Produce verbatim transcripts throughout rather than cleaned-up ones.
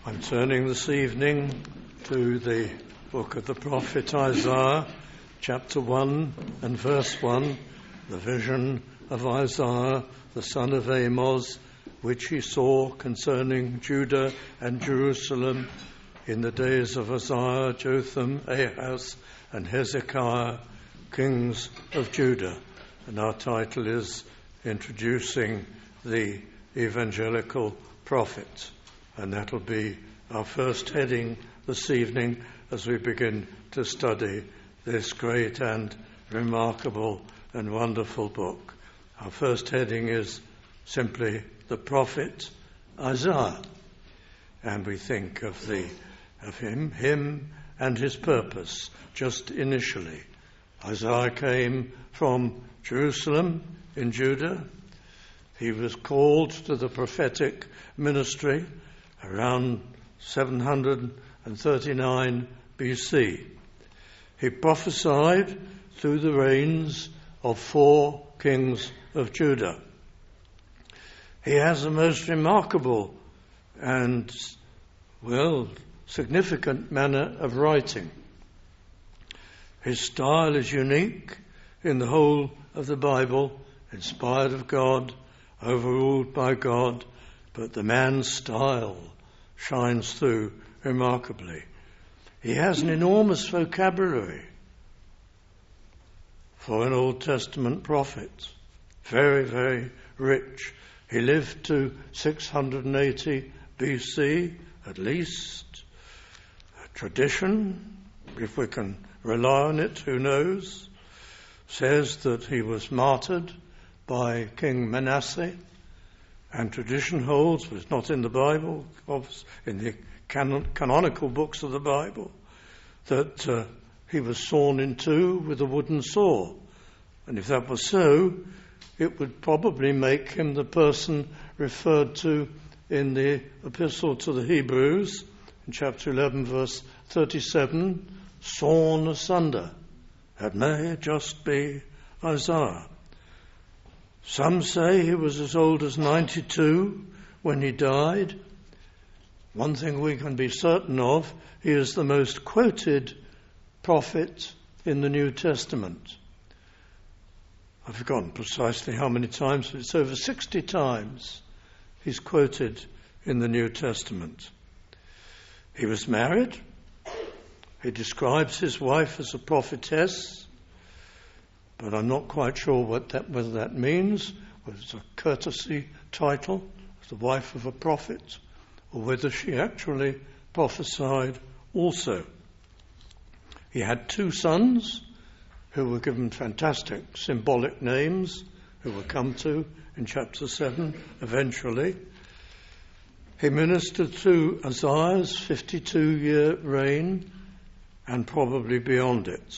I'm turning this evening to the book of the prophet Isaiah, chapter one and verse one, the vision of Isaiah, the son of Amos, which he saw concerning Judah and Jerusalem in the days of Uzziah, Jotham, Ahaz, and Hezekiah, kings of Judah. And our title is Introducing the Evangelical Prophet. And that'll be our first heading this evening as we begin to study this great and remarkable and wonderful book. Our first heading is simply the prophet Isaiah. And we think of the of him, him and his purpose, just initially. Isaiah came from Jerusalem in Judah. He was called to the prophetic ministry around seven hundred thirty-nine B C. He prophesied through the reigns of four kings of Judah. He has a most remarkable and, well, significant manner of writing. His style is unique in the whole of the Bible, inspired of God, overruled by God, but the man's style shines through remarkably. He has an enormous vocabulary for an Old Testament prophet. Very, very rich. He lived to six hundred eighty B C, at least. A tradition, if we can rely on it, who knows, says that he was martyred by King Manasseh. And tradition holds, but it's not in the Bible, in the canon, canonical books of the Bible, that uh, he was sawn in two with a wooden saw. And if that was so, it would probably make him the person referred to in the Epistle to the Hebrews, in chapter eleven, verse thirty-seven, sawn asunder. That may just be Isaiah. Some say he was as old as ninety-two when he died. One thing we can be certain of, he is the most quoted prophet in the New Testament. I've forgotten precisely how many times, but it's over sixty times he's quoted in the New Testament. He was married. He describes his wife as a prophetess. But I'm not quite sure what that, whether that means, whether it's a courtesy title, as the wife of a prophet, or whether she actually prophesied also. He had two sons who were given fantastic symbolic names, who we'll come to in chapter seven eventually. He ministered through Isaiah's fifty-two-year reign and probably beyond it.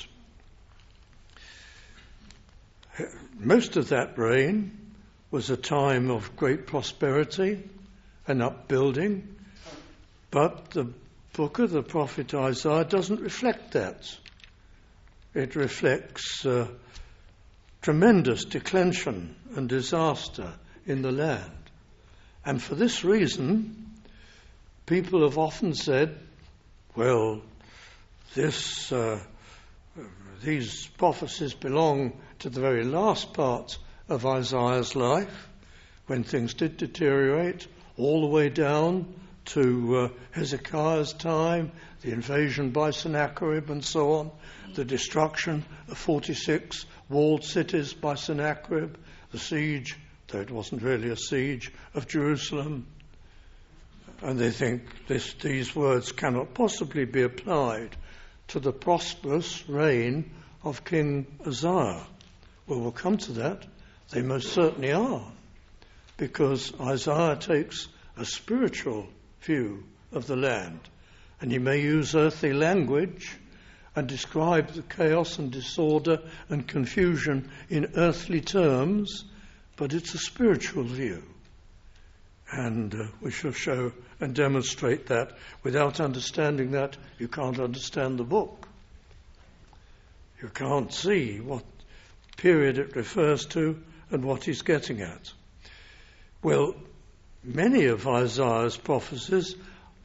Most of that reign was a time of great prosperity and upbuilding, but the book of the prophet Isaiah doesn't reflect that. It reflects uh, tremendous declension and disaster in the land. And for this reason, people have often said, well, this uh, these prophecies belong to the very last part of Isaiah's life, when things did deteriorate, all the way down to uh, Hezekiah's time, the invasion by Sennacherib and so on, the destruction of forty-six walled cities by Sennacherib, the siege, though it wasn't really a siege, of Jerusalem. And they think this, these words cannot possibly be applied to the prosperous reign of King Uzziah. Well, we'll come to that. They most certainly are, because Isaiah takes a spiritual view of the land, and he may use earthly language and describe the chaos and disorder and confusion in earthly terms, but it's a spiritual view. And uh, we shall show and demonstrate that. Without understanding that, you can't understand the book. You can't see what period it refers to and what he's getting at. Well, many of Isaiah's prophecies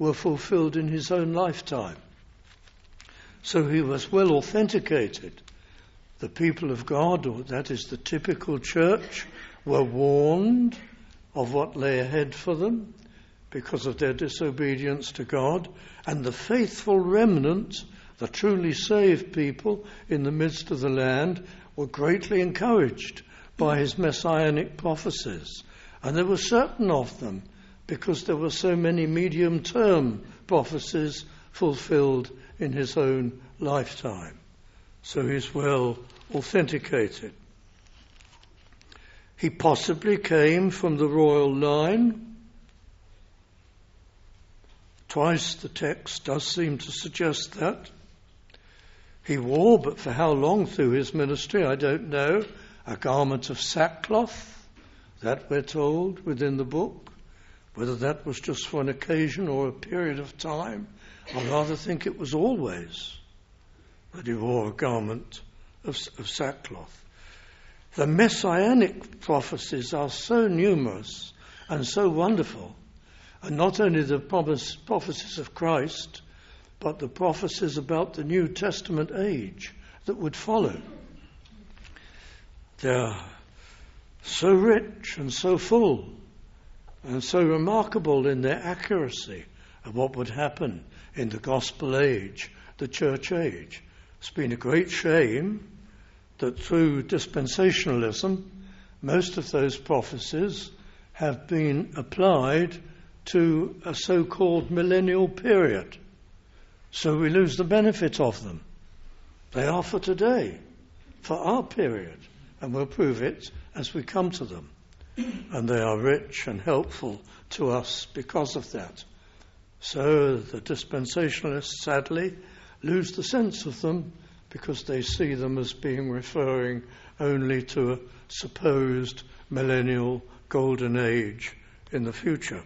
were fulfilled in his own lifetime. So he was well authenticated. The people of God, or that is the typical church, were warned of what lay ahead for them because of their disobedience to God, and the faithful remnant, the truly saved people in the midst of the land, were greatly encouraged by his messianic prophecies. And there were certain of them, because there were so many medium-term prophecies fulfilled in his own lifetime. So he's well authenticated. He possibly came from the royal line. Twice the text does seem to suggest that. He wore, but for how long through his ministry, I don't know, a garment of sackcloth. That we're told within the book. Whether that was just for an occasion or a period of time, I rather think it was always that he wore a garment of, of sackcloth. The messianic prophecies are so numerous and so wonderful, and not only the promise, prophecies of Christ, but the prophecies about the New Testament age that would follow. They're so rich and so full and so remarkable in their accuracy of what would happen in the gospel age, the church age. It's been a great shame that through dispensationalism, most of those prophecies have been applied to a so-called millennial period. So we lose the benefit of them. They are for today, for our period, and we'll prove it as we come to them. And they are rich and helpful to us because of that. So the dispensationalists, sadly, lose the sense of them because they see them as being referring only to a supposed millennial golden age in the future.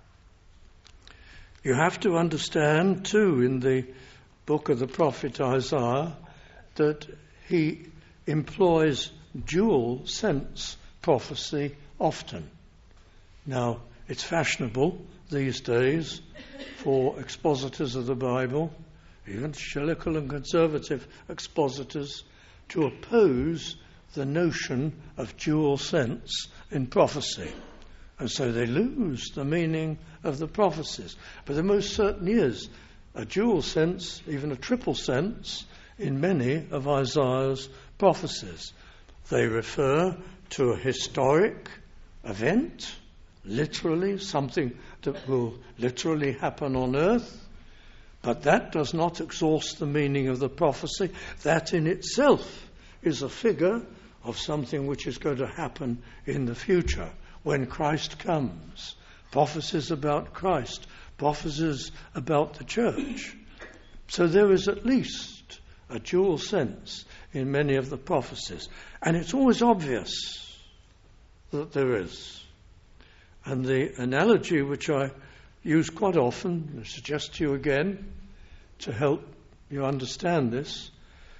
You have to understand, too, in the book of the prophet Isaiah, that he employs dual sense prophecy often. Now, it's fashionable these days for expositors of the Bible, even evangelical and conservative expositors, to oppose the notion of dual sense in prophecy. And so they lose the meaning of the prophecies. But there most certainly is a dual sense, even a triple sense, in many of Isaiah's prophecies. They refer to a historic event, literally, something that will literally happen on earth. But that does not exhaust the meaning of the prophecy. That in itself is a figure of something which is going to happen in the future when Christ comes. Prophecies about Christ, prophecies about the church. So there is at least a dual sense in many of the prophecies. And it's always obvious that there is. And the analogy which I use quite often, I suggest to you again, to help you understand this,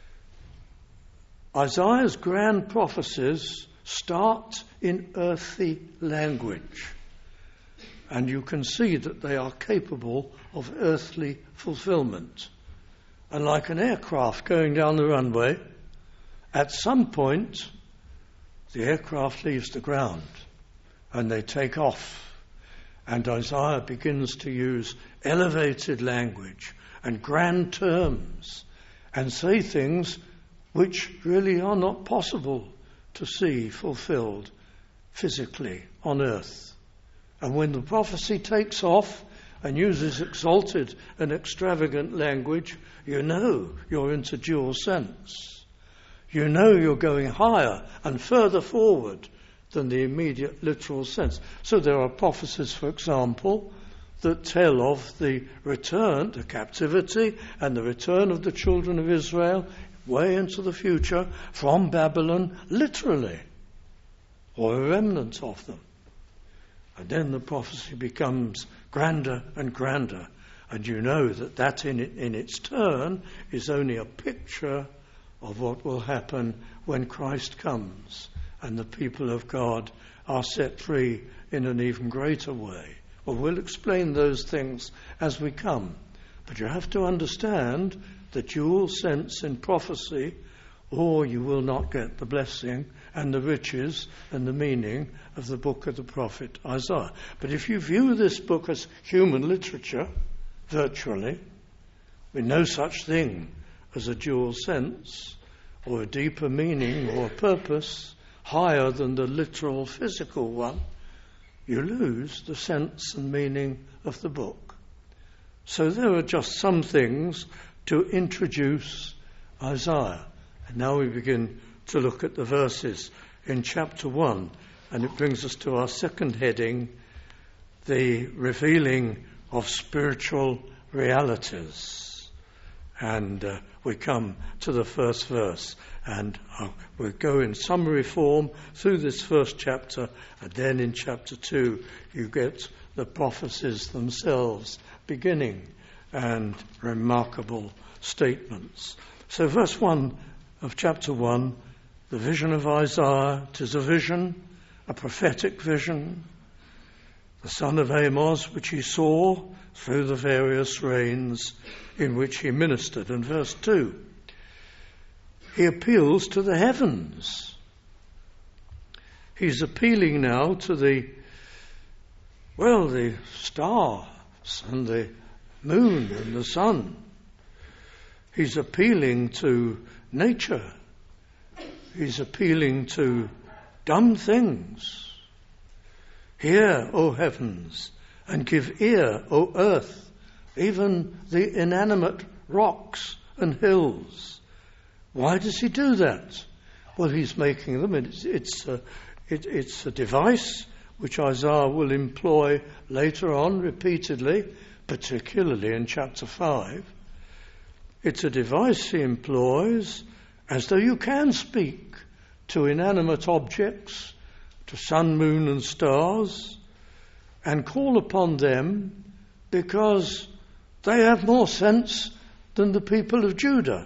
Isaiah's grand prophecies start in earthly language. And you can see that they are capable of earthly fulfillment. And like an aircraft going down the runway, at some point, the aircraft leaves the ground and they take off. And Isaiah begins to use elevated language and grand terms and say things which really are not possible to see fulfilled physically on earth. And when the prophecy takes off and uses exalted and extravagant language, you know you're into dual sense. You know you're going higher and further forward than the immediate literal sense. So there are prophecies, for example, that tell of the return, the captivity, and the return of the children of Israel way into the future from Babylon, literally, or a remnant of them. And then the prophecy becomes grander and grander, and you know that that in, it, in its turn is only a picture of what will happen when Christ comes and the people of God are set free in an even greater way Well, we'll explain those things as we come. But you have to understand the dual sense in prophecy, or you will not get the blessing and the riches and the meaning of the book of the prophet Isaiah. But if you view this book as human literature, virtually, with no such thing as a dual sense, or a deeper meaning or purpose higher than the literal physical one, you lose the sense and meaning of the book. So there are just some things to introduce Isaiah. And now we begin to look at the verses in chapter one, and it brings us to our second heading, the revealing of spiritual realities. And uh, we come to the first verse, and uh, we'll go in summary form through this first chapter, and then in chapter two you get the prophecies themselves beginning, and remarkable statements. So verse one of chapter one, the vision of Isaiah. It is a vision, a prophetic vision, the son of Amos, which he saw through the various reigns in which he ministered. And verse two, he appeals to the heavens. He's appealing now to the, well, the stars and the moon and the sun. He's appealing to nature. He's appealing to dumb things. Hear, O heavens, and give ear, O earth, even the inanimate rocks and hills. Why does he do that? Well, he's making them. It's, it's, a, it, it's a device which Isaiah will employ later on repeatedly, particularly in chapter five. It's a device he employs as though you can speak to inanimate objects, to sun, moon and stars, and call upon them because they have more sense than the people of Judah.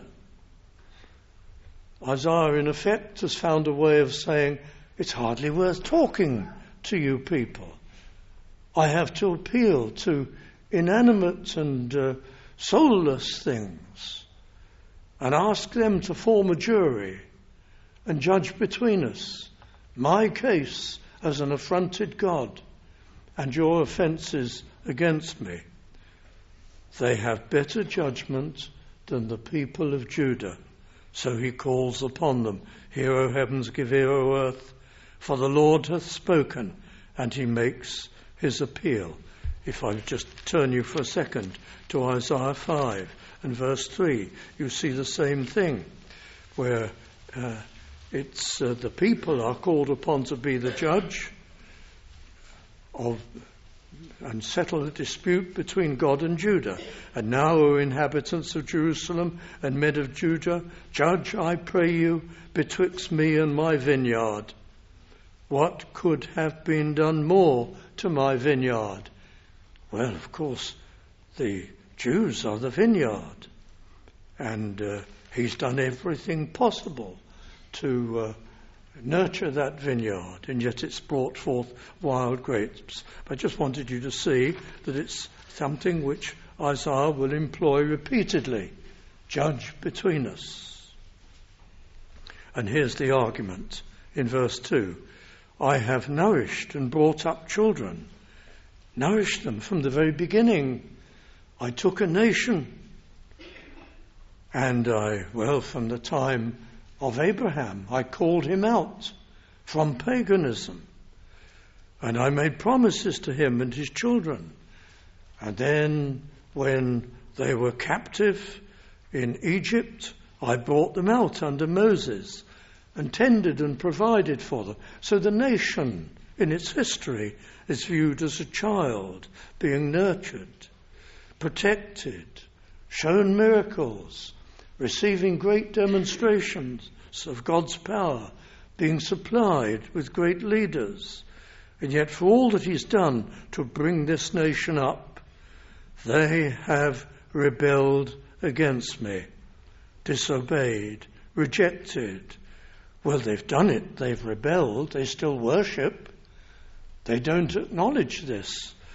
Isaiah, in effect, has found a way of saying, it's hardly worth talking to you people. I have to appeal to inanimate and uh, soulless things and ask them to form a jury and judge between us my case as an affronted God and your offences against me. They have better judgment than the people of Judah. So he calls upon them, hear, O heavens, give ear, O earth, for the Lord hath spoken, and he makes his appeal. If I just turn you for a second to Isaiah five and verse three, you see the same thing, where uh, it's uh, the people are called upon to be the judge of and settle a dispute between God and Judah. And now, O inhabitants of Jerusalem and men of Judah, judge, I pray you, betwixt me and my vineyard. What could have been done more to my vineyard? Well, of course, the Jews are the vineyard. And uh, he's done everything possible to uh, nurture that vineyard, and yet it's brought forth wild grapes. I just wanted you to see that it's something which Isaiah will employ repeatedly. Judge between us. And here's the argument in verse two. I have nourished and brought up children. Nourished them from the very beginning. I took a nation. And I, well, from the time of Abraham, I called him out from paganism, and I made promises to him and his children. And then when they were captive in Egypt, I brought them out under Moses and tended and provided for them. So the nation in its history is viewed as a child being nurtured, protected, shown miracles, receiving great demonstrations of God's power, being supplied with great leaders. And yet for all that he's done to bring this nation up, they have rebelled against me, disobeyed, rejected. Well, they've done it, they've rebelled, they still worship. They don't acknowledge this.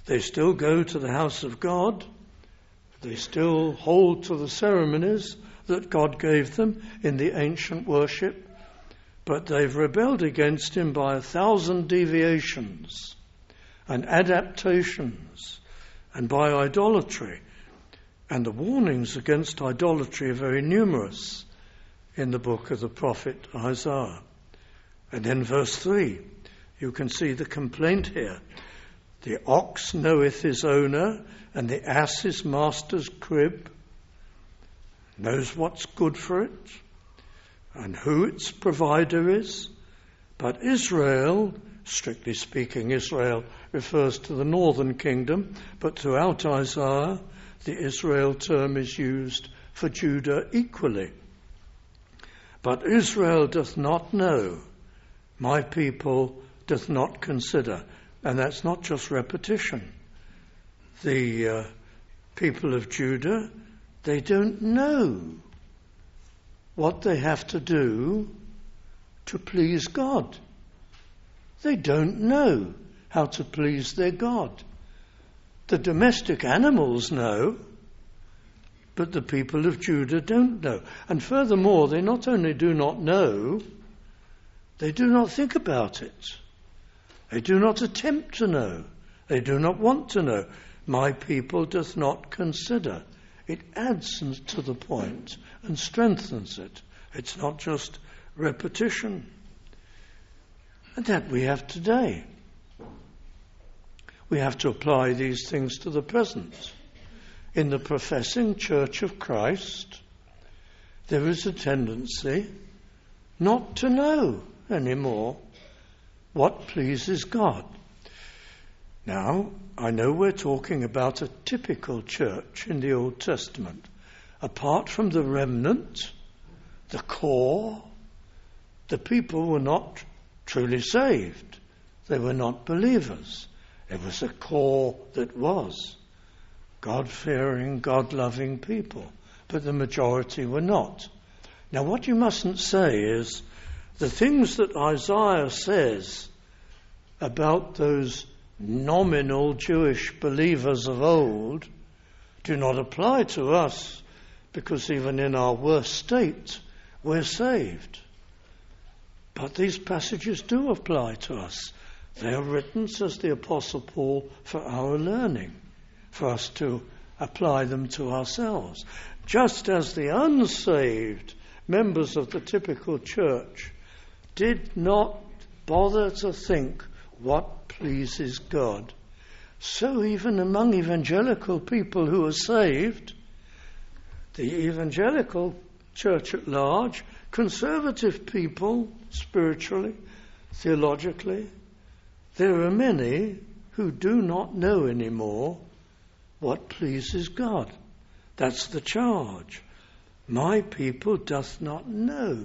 They still go to the house of God. They still hold to the ceremonies that God gave them in the ancient worship. But they've rebelled against him by a thousand deviations and adaptations and by idolatry. And the warnings against idolatry are very numerous in the book of the prophet Isaiah. And then verse three, you can see the complaint here. The ox knoweth his owner, and the ass his master's crib, knows what's good for it, and who its provider is. But Israel, strictly speaking, Israel refers to the northern kingdom, but throughout Isaiah, the Israel term is used for Judah equally. But Israel doth not know, my people doth not consider. And that's not just repetition. The uh, people of Judah, they don't know what they have to do to please God. They don't know how to please their God. The domestic animals know, but the people of Judah don't know. And furthermore, they not only do not know, they do not think about it. They do not attempt to know. They do not want to know. My people doth not consider. It adds to the point and strengthens it. It's not just repetition. And that we have today. We have to apply these things to the present. In the professing Church of Christ, there is a tendency not to know anymore what pleases God. Now, I know we're talking about a typical church in the Old Testament. Apart from the remnant, the core, the people were not truly saved. They were not believers. There was a core that was God-fearing, God-loving people, but the majority were not. Now, what you mustn't say is the things that Isaiah says about those nominal Jewish believers of old do not apply to us, because even in our worst state, we're saved. But these passages do apply to us. They are written, says the Apostle Paul, for our learning, for us to apply them to ourselves. Just as the unsaved members of the typical church did not bother to think what pleases God, so even among evangelical people who are saved, the evangelical church at large, conservative people, spiritually, theologically, there are many who do not know anymore what pleases God. That's the charge. My people doth not know.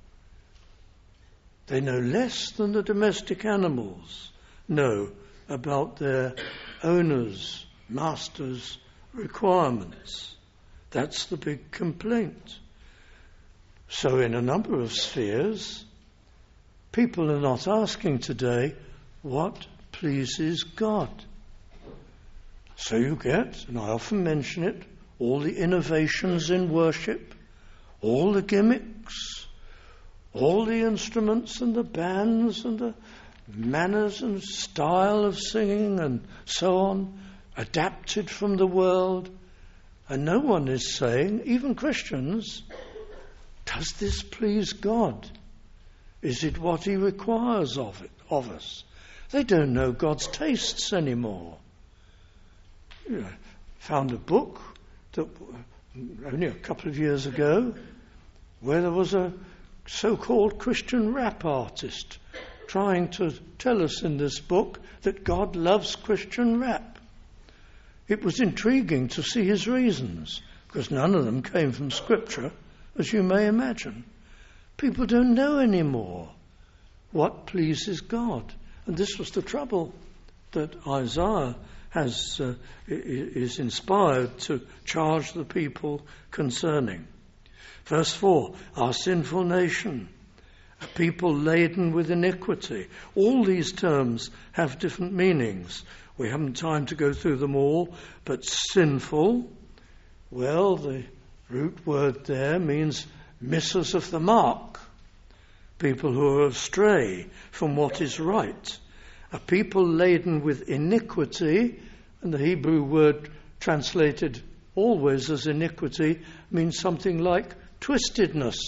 They know less than the domestic animals know about their owners, masters' requirements. That's the big complaint. So in a number of spheres, people are not asking today what pleases God. So you get, and I often mention it, all the innovations in worship, all the gimmicks, all the instruments and the bands and the manners and style of singing and so on, adapted from the world. And no one is saying, even Christians, does this please God? Is it what he requires of it, of us? They don't know God's tastes anymore. You know, found a book that only a couple of years ago where there was a so-called Christian rap artist trying to tell us in this book that God loves Christian rap. It was intriguing to see his reasons, because none of them came from Scripture, as you may imagine. People don't know anymore what pleases God. And this was the trouble that Isaiah has uh, is inspired to charge the people concerning. Verse four, our sinful nation, a people laden with iniquity. All these terms have different meanings. We haven't time to go through them all, but sinful, well, the root word there means missers of the mark. People who are astray from what is right. A people laden with iniquity, and the Hebrew word translated always as iniquity means something like twistedness.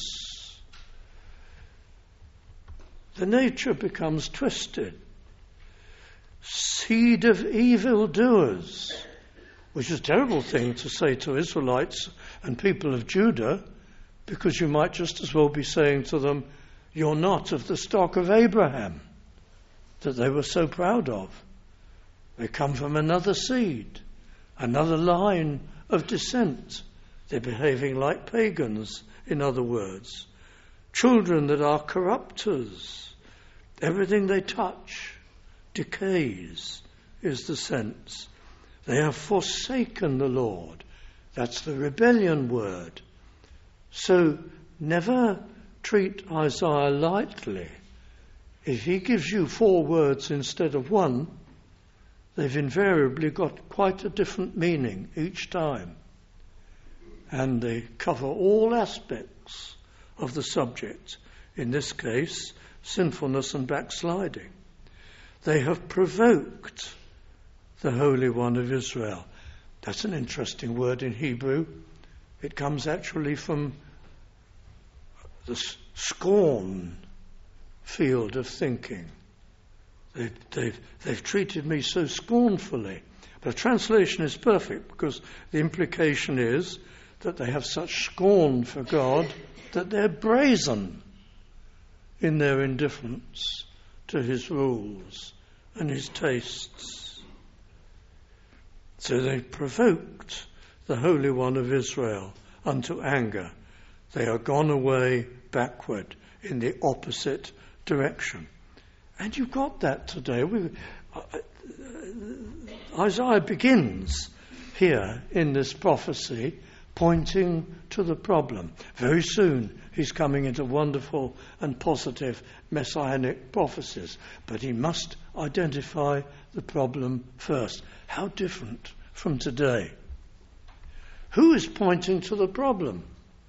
The nature becomes twisted. Seed of evildoers, which is a terrible thing to say to Israelites and people of Judah, because you might just as well be saying to them, you're not of the stock of Abraham, that they were so proud of. They come from another seed, another line of descent. They're behaving like pagans, in other words. Children that are corrupters. Everything they touch decays, is the sense. They have forsaken the Lord. That's the rebellion word. So never treat Isaiah lightly. If he gives you four words instead of one, they've invariably got quite a different meaning each time. And they cover all aspects of the subject. In this case, sinfulness and backsliding. They have provoked the Holy One of Israel. That's an interesting word in Hebrew. It comes actually from the scorn field of thinking. They, they've, they've treated me so scornfully. But the translation is perfect because the implication is that they have such scorn for God that they're brazen in their indifference to his rules and his tastes. So they provoked the Holy One of Israel unto anger. They are gone away backward in the opposite direction. And you've got that today. We, uh, Isaiah begins here in this prophecy pointing to the problem. Very soon he's coming into wonderful and positive messianic prophecies. But he must identify the problem first. How different from today? Who is pointing to the problem?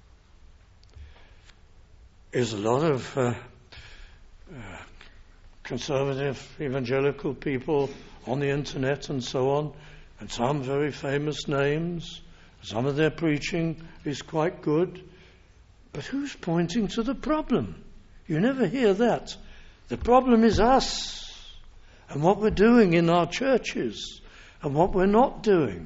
Is a lot of uh, uh, conservative evangelical people on the internet and so on, and some very famous names. Some of their preaching is quite good. But who's pointing to the problem? You never hear that. The problem is us and what we're doing in our churches and what we're not doing.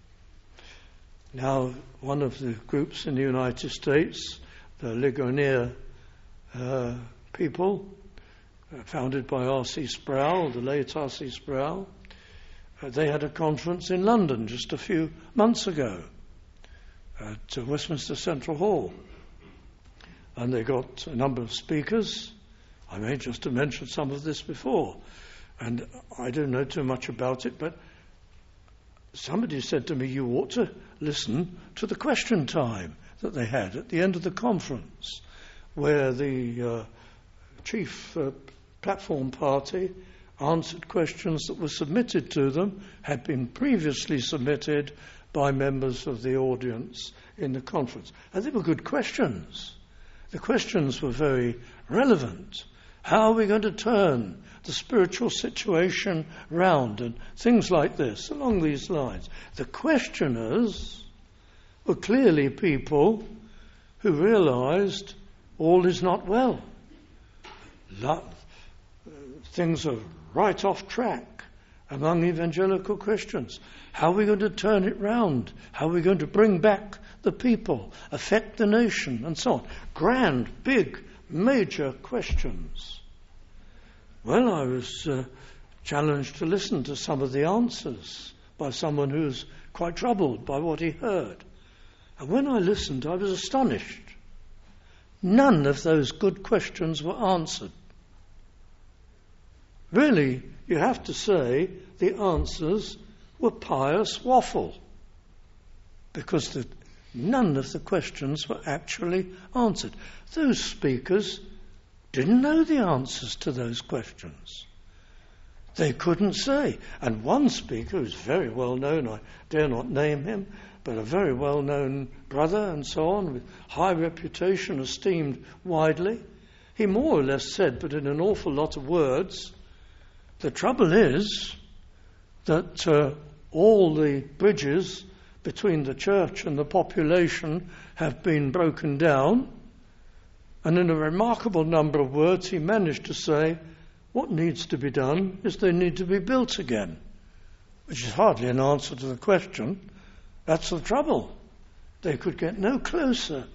Now, one of the groups in the United States, the Ligonier uh, people, uh, founded by R C Sproul, the late R C Sproul, uh, they had a conference in London just a few months ago at uh, Westminster Central Hall. And they got a number of speakers. I may just have mentioned some of this before. And I don't know too much about it, but somebody said to me, you ought to listen to the question time that they had at the end of the conference, where the uh, chief uh, platform party answered questions that were submitted to them, had been previously submitted by members of the audience in the conference. And they were good questions. The questions were very relevant. How are we going to turn the spiritual situation round and things like this, along these lines? The questioners were clearly people who realized all is not well. Things are right off track among evangelical Christians. How are we going to turn it round? How are we going to bring back the people, affect the nation, and so on? Grand, big, major questions. Well, I was uh, challenged to listen to some of the answers by someone who's quite troubled by what he heard. And when I listened, I was astonished. None of those good questions were answered. Really, you have to say the answers were pious waffle, because the, none of the questions were actually answered. Those speakers didn't know the answers to those questions. They couldn't say. And one speaker, who's very well known, I dare not name him, but a very well known brother and so on, with high reputation, esteemed widely, he more or less said, but in an awful lot of words, the trouble is that uh, all the bridges between the church and the population have been broken down. And in a remarkable number of words, he managed to say, what needs to be done is they need to be built again, which is hardly an answer to the question. That's the trouble. They could get no closer.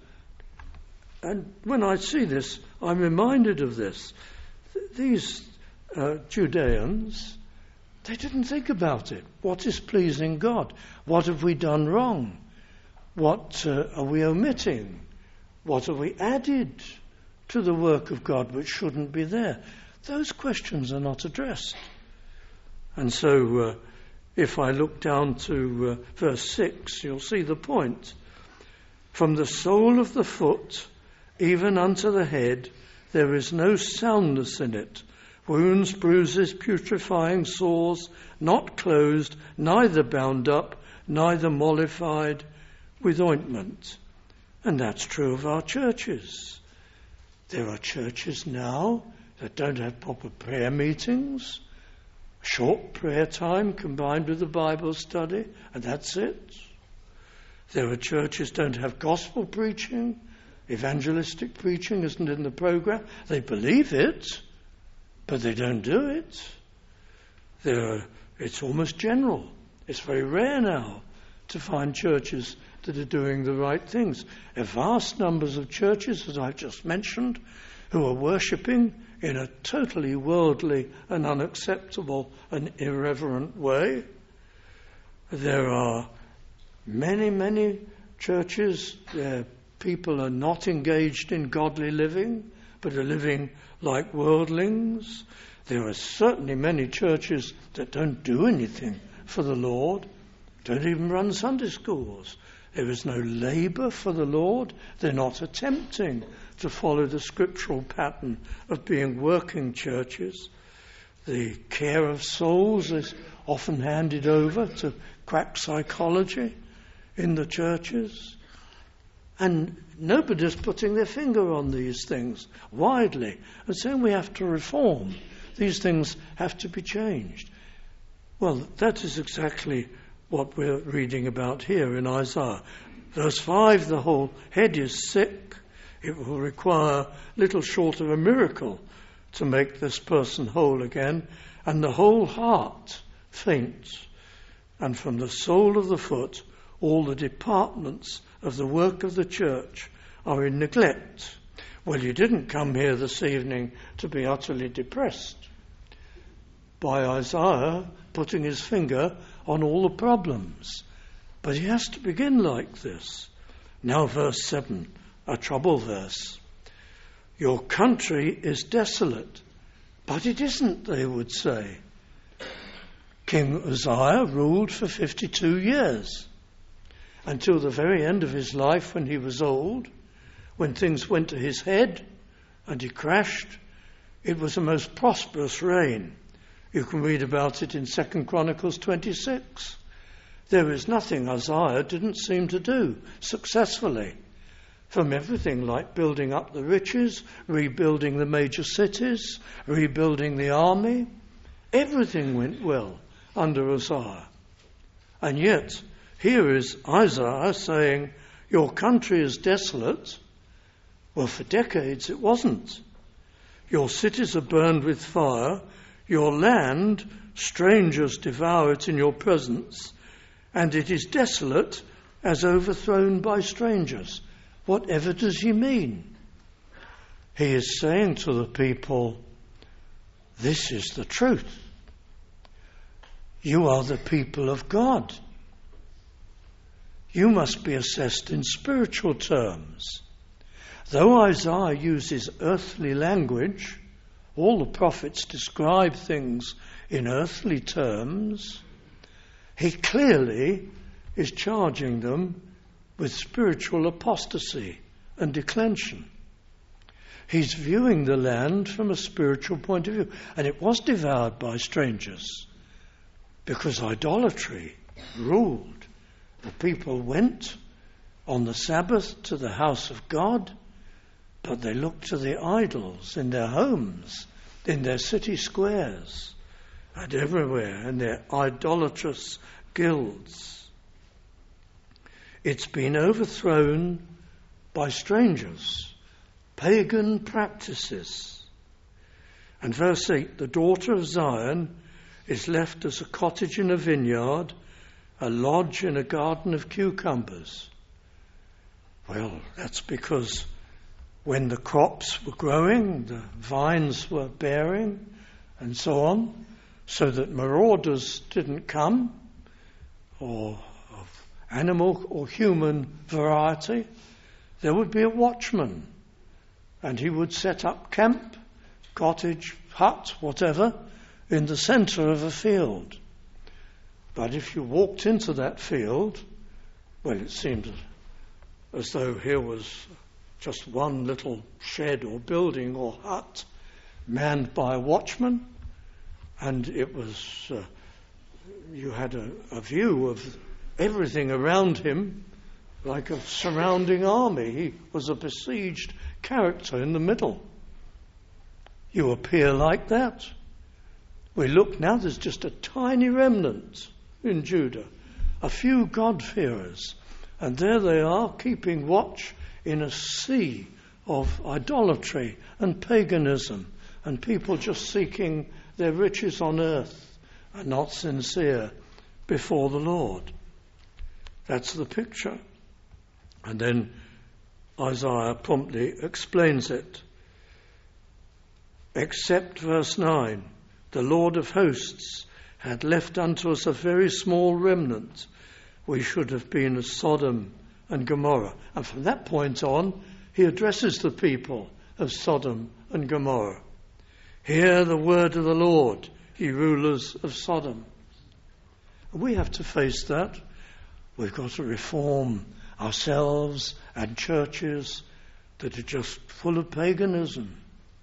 And when I see this, I'm reminded of this. Th- these uh, Judeans, they didn't think about it. What is pleasing God? What have we done wrong? What uh, are we omitting? What have we added to the work of God which shouldn't be there? Those questions are not addressed. And so uh, if I look down to uh, verse six, you'll see the point. From the sole of the foot even unto the head, there is no soundness in it. Wounds, bruises, putrefying sores, not closed, neither bound up, neither mollified with ointment. And that's true of our churches. There are churches now that don't have proper prayer meetings, short prayer time combined with the Bible study, and that's it. There are churches that don't have gospel preaching, evangelistic preaching isn't in the program. They believe it, but they don't do it. There are, it's almost general. It's very rare now to find churches that are doing the right things. A vast numbers of churches, as I've just mentioned, who are worshipping in a totally worldly and unacceptable and irreverent way. There are many, many churches where people are not engaged in godly living, but are living like worldlings. There are certainly many churches that don't do anything for the Lord, don't even run Sunday schools. There is no labour for the Lord. They're not attempting to follow the scriptural pattern of being working churches. The care of souls is often handed over to quack psychology in the churches. And nobody's putting their finger on these things widely and saying we have to reform. These things have to be changed. Well, that is exactly what we're reading about here in Isaiah. Verse five, the whole head is sick. It will require little short of a miracle to make this person whole again. And the whole heart faints. And from the sole of the foot, all the departments of the work of the church are in neglect. Well, you didn't come here this evening to be utterly depressed by Isaiah putting his finger on all the problems. But he has to begin like this. Now verse seven, a trouble verse. Your country is desolate. But it isn't, they would say. King Uzziah ruled for fifty-two years. Until the very end of his life when he was old, when things went to his head and he crashed. It was a most prosperous reign. You can read about it in Second Chronicles twenty-six. There is nothing Uzziah didn't seem to do successfully. From everything like building up the riches, rebuilding the major cities, rebuilding the army. Everything went well under Uzziah. And yet, here is Isaiah saying, your country is desolate. Well, for decades it wasn't. Your cities are burned with fire. Your land, strangers devour it in your presence. And it is desolate as overthrown by strangers. Whatever does he mean? He is saying to the people, this is the truth. You are the people of God. You must be assessed in spiritual terms. Though Isaiah uses earthly language, all the prophets describe things in earthly terms, he clearly is charging them with spiritual apostasy and declension. He's viewing the land from a spiritual point of view. And it was devoured by strangers because idolatry ruled. The people went on the Sabbath to the house of God, but they looked to the idols in their homes, in their city squares, and everywhere, in their idolatrous guilds. It's been overthrown by strangers, pagan practices. And verse eight, the daughter of Zion is left as a cottage in a vineyard, a lodge in a garden of cucumbers. Well, that's because when the crops were growing, the vines were bearing, and so on, so that marauders didn't come, or of animal or human variety, there would be a watchman, and he would set up camp, cottage, hut, whatever, in the centre of a field. But if you walked into that field, well, it seemed as though here was just one little shed or building or hut manned by a watchman, and it was, uh, you had a, a view of everything around him like a surrounding army. He was a besieged character in the middle. You appear like that. We look now, there's just a tiny remnant in Judah, a few God-fearers, and there they are keeping watch in a sea of idolatry and paganism, and people just seeking their riches on earth and not sincere before the Lord. That's the picture. And then Isaiah promptly explains it. Except verse nine, the Lord of hosts had left unto us a very small remnant, we should have been as Sodom and Gomorrah. And from that point on, he addresses the people of Sodom and Gomorrah. Hear the word of the Lord, ye rulers of Sodom. And we have to face that. We've got to reform ourselves and churches that are just full of paganism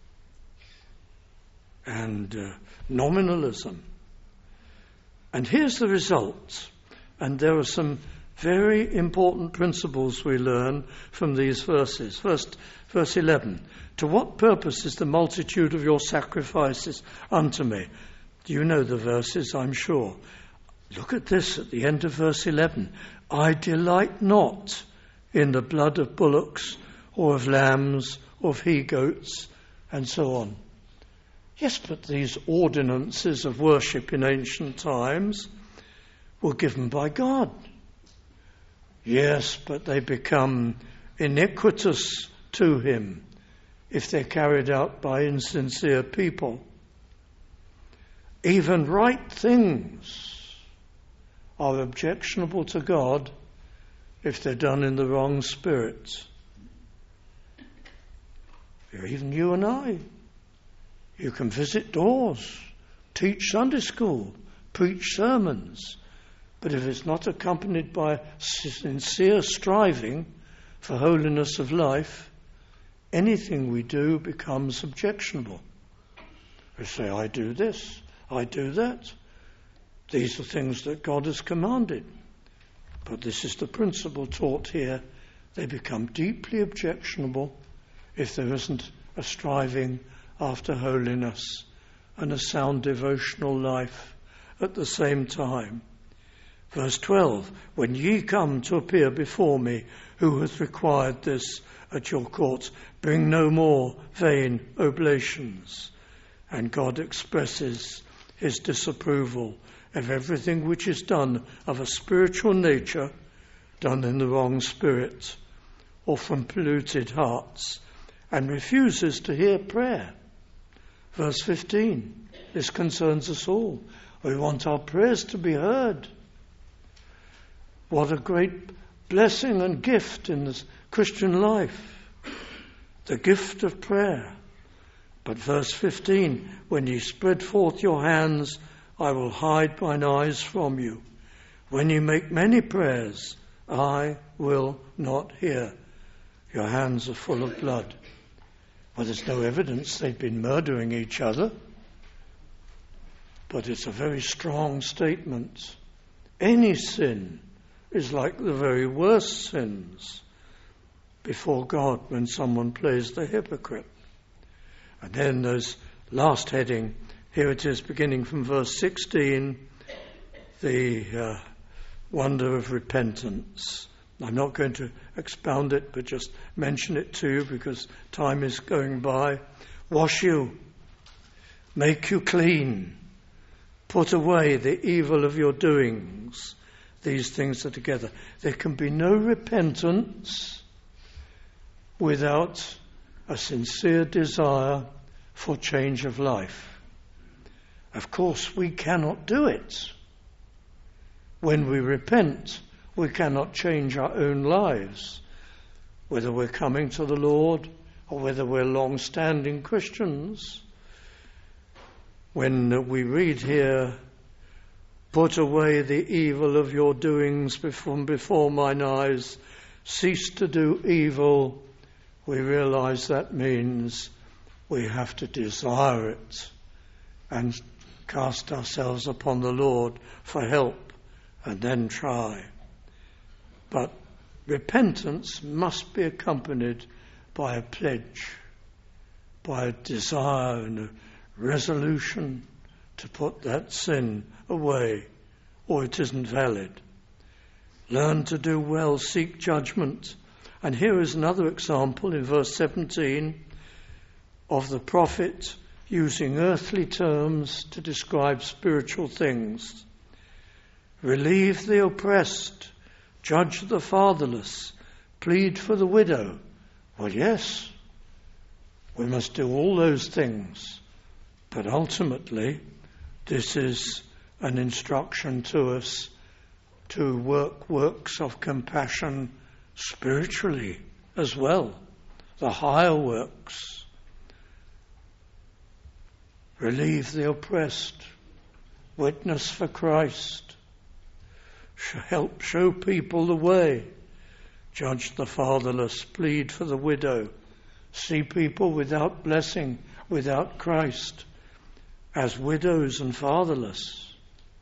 and uh, nominalism. And here's the result. And there are some very important principles we learn from these verses. First, verse eleven. To what purpose is the multitude of your sacrifices unto me? Do you know the verses, I'm sure? Look at this at the end of verse eleven. I delight not in the blood of bullocks or of lambs or of he-goats and so on. Yes, but these ordinances of worship in ancient times were given by God. Yes, but they become iniquitous to him if they're carried out by insincere people. Even right things are objectionable to God if they're done in the wrong spirit. Even you and I. You can visit doors, teach Sunday school, preach sermons, but if it's not accompanied by sincere striving for holiness of life, anything we do becomes objectionable. We say, I do this, I do that. These are things that God has commanded. But this is the principle taught here. They become deeply objectionable if there isn't a striving after holiness and a sound devotional life at the same time. Verse twelve, when ye come to appear before me, who hath required this at your courts, bring no more vain oblations. And God expresses his disapproval of everything which is done of a spiritual nature, done in the wrong spirit or from polluted hearts, and refuses to hear prayer. Verse fifteen, this concerns us all. We want our prayers to be heard. What a great blessing and gift in this Christian life, the gift of prayer. But verse fifteen, when ye spread forth your hands, I will hide mine eyes from you. When you make many prayers, I will not hear. Your hands are full of blood. Well, there's no evidence they've been murdering each other, but it's a very strong statement. Any sin is like the very worst sins before God when someone plays the hypocrite. And then there's last heading, here it is beginning from verse sixteen, the uh, wonder of repentance. I'm not going to expound it, but just mention it to you because time is going by. Wash you, make you clean, put away the evil of your doings. These things are together. There can be no repentance without a sincere desire for change of life. Of course, we cannot do it. When we repent, we cannot change our own lives, whether we're coming to the Lord or whether we're long-standing Christians. When we read here, put away the evil of your doings from before mine eyes, cease to do evil, we realize that means we have to desire it and cast ourselves upon the Lord for help and then try. But repentance must be accompanied by a pledge, by a desire and a resolution to put that sin away, or it isn't valid. Learn to do well, seek judgment. And here is another example in verse seventeen of the prophet using earthly terms to describe spiritual things. Relieve the oppressed, judge the fatherless, plead for the widow. Well, yes, we must do all those things, but ultimately this is an instruction to us to work works of compassion spiritually as well, the higher works. Relieve the oppressed, witness for Christ, help show people the way, judge the fatherless, plead for the widow, see people without blessing, without Christ, as widows and fatherless,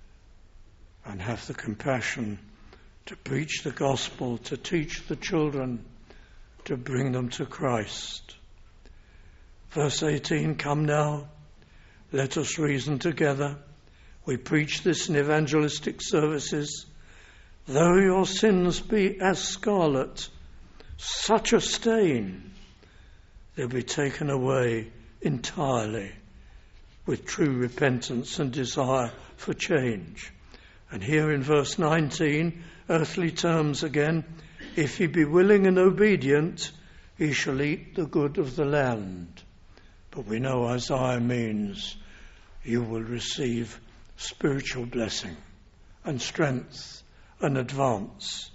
and have the compassion to preach the gospel, to teach the children, to bring them to Christ. Verse eighteen, come now, let us reason together. We preach this in evangelistic services. Though your sins be as scarlet, such a stain, they'll be taken away entirely with true repentance and desire for change. And here in verse nineteen, earthly terms again, if he be willing and obedient, he shall eat the good of the land. But we know Isaiah means you will receive spiritual blessing and strength and advance.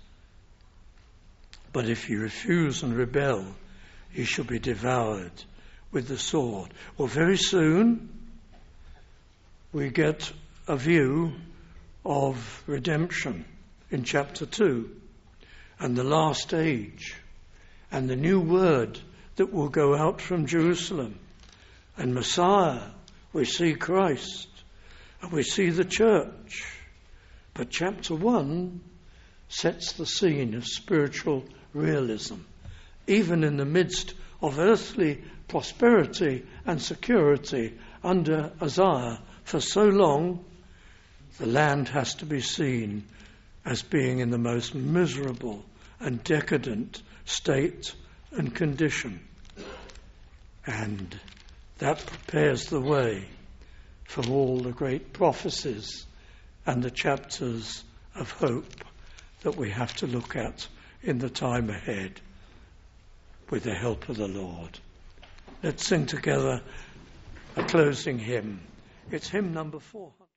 But if you refuse and rebel, you shall be devoured with the sword. Well, very soon we get a view of redemption in chapter two and the last age and the new word that will go out from Jerusalem. And Messiah, we see Christ and we see the church. But chapter one sets the scene of spiritual realism. Even in the midst of earthly prosperity and security under Isaiah for so long, the land has to be seen as being in the most miserable and decadent state and condition. And that prepares the way for all the great prophecies and the chapters of hope that we have to look at in the time ahead with the help of the Lord. Let's sing together a closing hymn. It's hymn number four hundred.